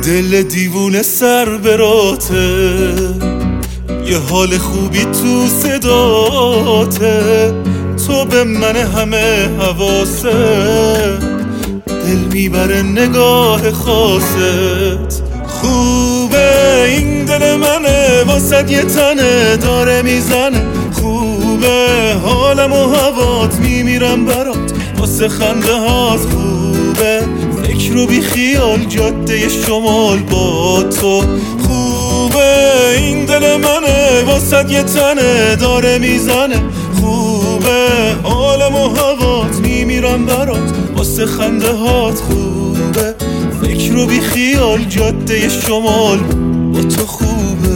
دل دیوونه سر براته، یه حال خوبی تو صداته، تو به من همه حواست، دل میبره نگاه خاصت. خوبه این دل منه واسد یه تنه داره میزنه، خوبه حالم و هوات میمیرم برات واسه خنده هات. خوبه فکر رو بی خیال جاده شمال با تو، خوبه این دل منه واسد یه تنه داره میزنه، خوبه حالم و هوات میمیرم برات واسه خنده هات. خوبه فکر رو بی خیال جاده شمال با تو خوبه.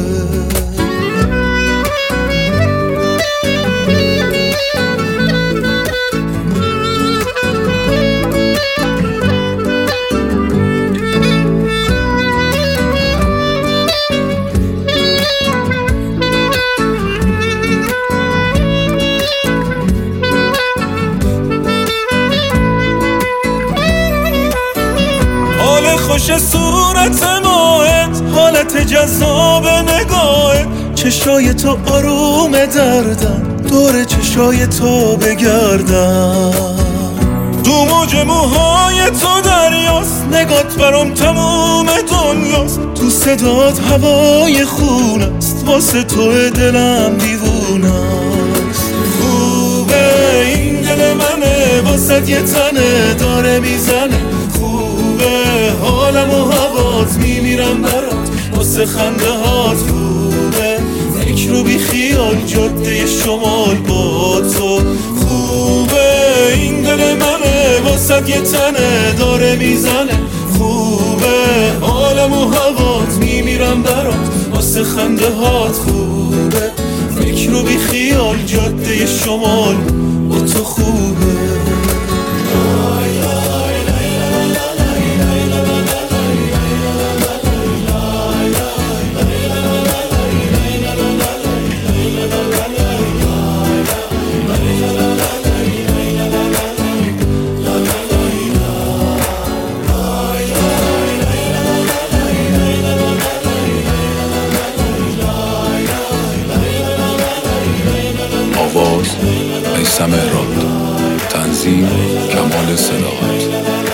خوش صورت ماهت، حالت جذاب نگاهت، چشای تو آروم دردن، دور چشای تو بگردم، دو موج موهای تو دریاست، نگات برام تموم دنیاست، تو صدات هوای خونست، واسه تو دلم دیوونست. خوبه این دل منه واسه یه تنه داره میزنه، حالم و هوات میمیرم برات واسه خنده هات. خوبه فکر رو بی خیال جاده شمال با تو، خوبه این دل منه واسه یه تنه داره میزنه، خوبه حالم و هوات میمیرم برات واسه خنده هات. خوبه فکر رو بی خیال جاده شمال با تو خوبه. آواز میثم راد، تنظیم کمال صداقت.